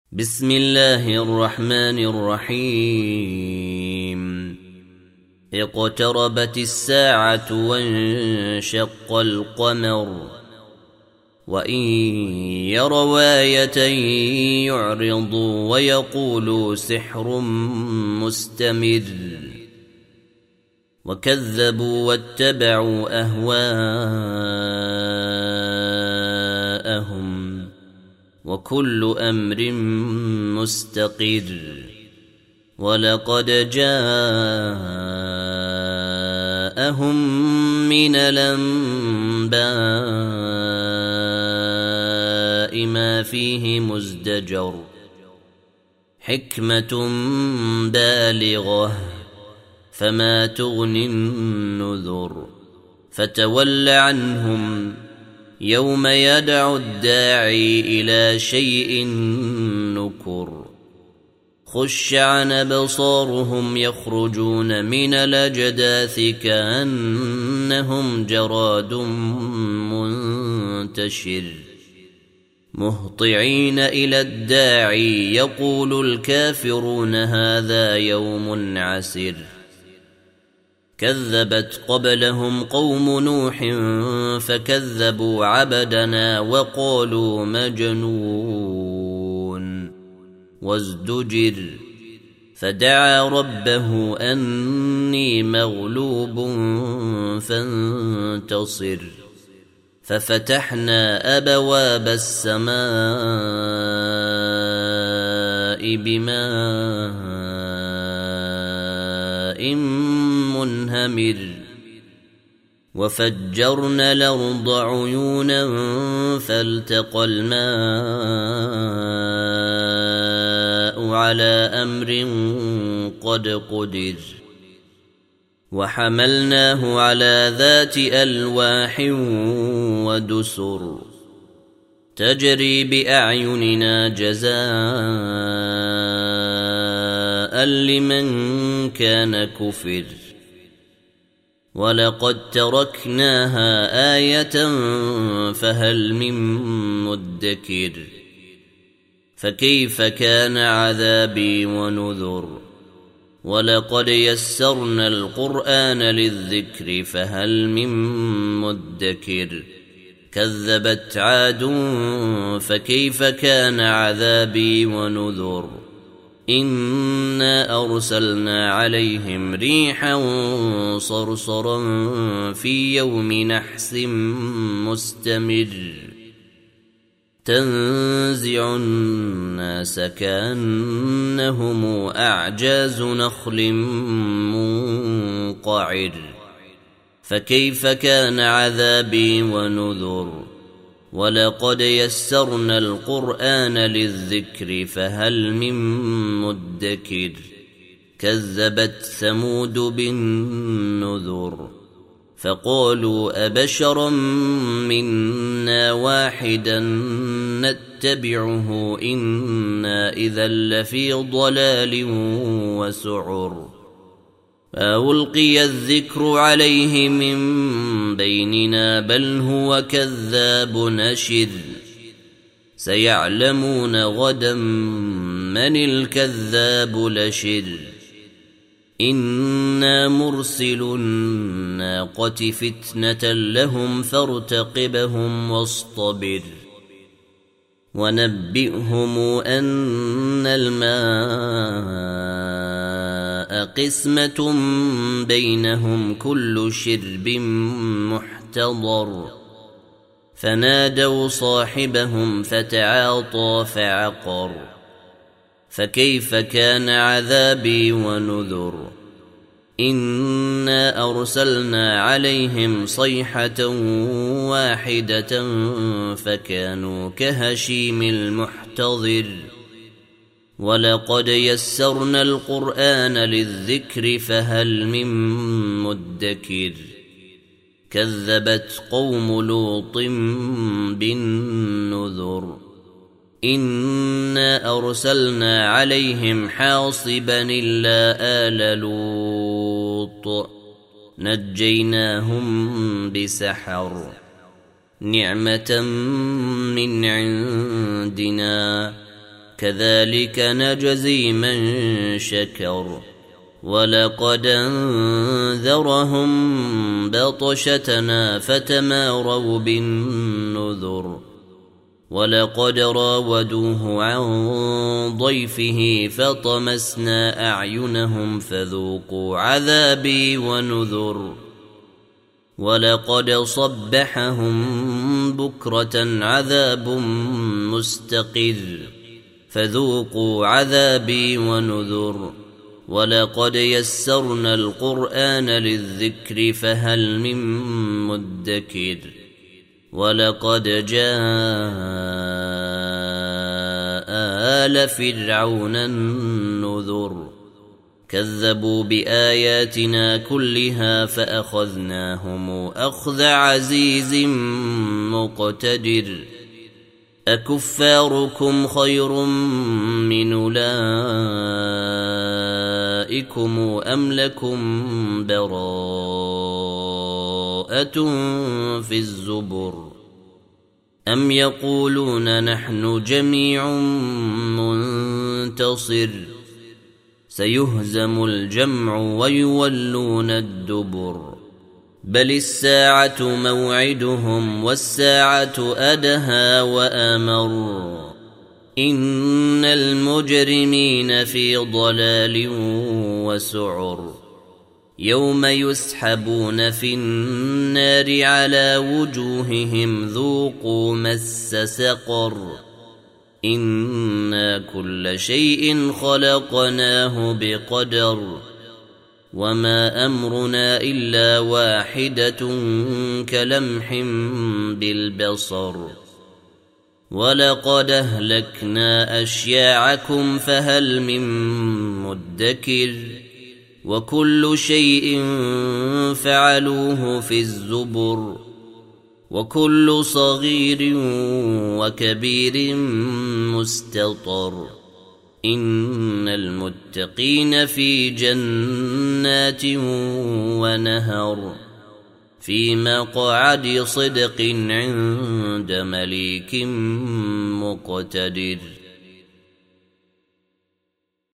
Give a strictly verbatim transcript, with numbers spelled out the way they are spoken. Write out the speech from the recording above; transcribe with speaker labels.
Speaker 1: بسم الله الرحمن الرحيم اقتربت الساعة وانشق القمر وإن يروا آية يعرضوا ويقولوا سحر مستمر وكذبوا واتبعوا أهواءهم وكل أمر مستقر ولقد جاءهم من الأنباء ما فيه مزدجر حكمة بالغة فما تغني النذر فتول عنهم يوم يدعو الداعي إلى شيء نكر خش عن أبصارهم يخرجون من الأجداث كأنهم جراد منتشر مهطعين إلى الداعي يقول الكافرون هذا يوم عسر كذبت قبلهم قوم نوح فكذبوا عبدنا وقالوا مجنون وازدجر فدعا ربه أني مغلوب فانتصر ففتحنا أبواب السماء بماء منهمر وفجرنا الأرض عيونا فالتقى الماء على أمر قد قدر وحملناه على ذات ألواح ودسر تجري بأعيننا جزاء لمن كان كفر ولقد تركناها آية فهل من مدكر فكيف كان عذابي ونذر ولقد يسرنا القرآن للذكر فهل من مدكر كذبت عاد فكيف كان عذابي ونذر إنا أرسلنا عليهم ريحا صرصرا في يوم نحس مستمر تنزع الناس كأنهم أعجاز نخل منقعر فكيف كان عذابي ونذر ولقد يسرنا القرآن للذكر فهل من مدكر كذبت ثمود بالنذر فقالوا أبشرا منا واحدا نتبعه إنا إذا لفي ضلال وسعر ألقي الذكر عليه من بيننا بل هو كذاب نشر سيعلمون غدا من الكذاب لشر إنا مرسل الناقة فتنة لهم فارتقبهم واصطبر ونبئهم أن الماء قسمة بينهم كل شرب محتضر فنادوا صاحبهم فتعاطى فعقر فكيف كان عذابي ونذر إنا أرسلنا عليهم صيحة واحدة فكانوا كهشيم المحتضر ولقد يسرنا القرآن للذكر فهل من مدكر كذبت قوم لوط بالنذر إنا أرسلنا عليهم حاصبا إلا آل لوط نجيناهم بسحر نعمة من عندنا كذلك نجزي من شكر ولقد انذرهم بطشتنا فتماروا بالنذر ولقد راودوه عن ضيفه فطمسنا أعينهم فذوقوا عذابي ونذر ولقد صبحهم بكرة عذاب مستقر فذوقوا عذابي ونذر ولقد يسرنا القرآن للذكر فهل من مدكر ولقد جاء آل فرعون النذر كذبوا بآياتنا كلها فأخذناهم أخذ عزيز مقتدر أكفاركم خير من أولئكم أم لكم براءة في الزبر أم يقولون نحن جميع منتصر سيهزم الجمع ويولون الدبر بل الساعة موعدهم والساعة أدهى وأمر إن المجرمين في ضلال وسعر يوم يسحبون في النار على وجوههم ذوقوا مس سقر إنا كل شيء خلقناه بقدر وما أمرنا إلا واحدة كلمح بالبصر ولقد أهلكنا أشياعكم فهل من مدكر وكل شيء فعلوه في الزبر وكل صغير وكبير مستطر إن المتقين في جنات ونهر في مقعد صدق عند مليك مقتدر.